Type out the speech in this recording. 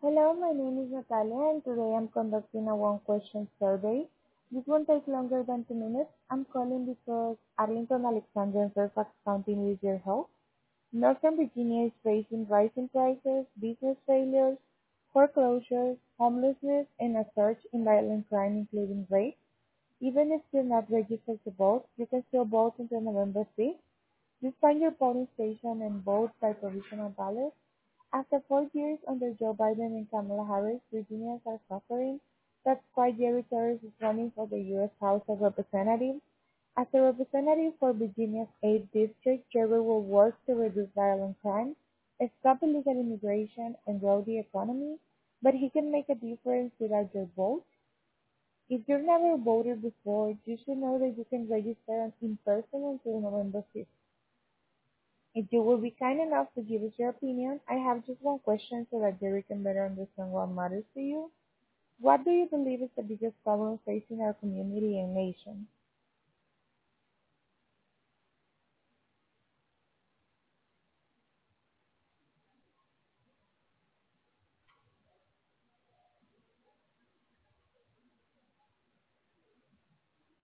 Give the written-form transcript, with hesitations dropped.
Hello, my name is Natalia, and today I'm conducting a one-question survey. This won't take longer than 2 minutes. I'm calling because Arlington, Alexandria, and Fairfax County needs your help. Northern Virginia is facing rising prices, business failures, foreclosures, homelessness, and a surge in violent crime, including rape. Even if you're not registered to vote, you can still vote until November 5th. Just find your polling station and vote by provisional ballot. After 4 years under Joe Biden and Kamala Harris, Virginians are suffering. That's why Jerry Torres is running for the U.S. House of Representatives. As a representative for Virginia's 8th district, Jerry will work to reduce violent crime, stop illegal immigration, and grow the economy. But he can make a difference without your vote. If you've never voted before, you should know that you can register in person until November 5th. If you will be kind enough to give us your opinion, I have just one question so that Jerry can better understand what matters to you. What do you believe is the biggest problem facing our community and nation?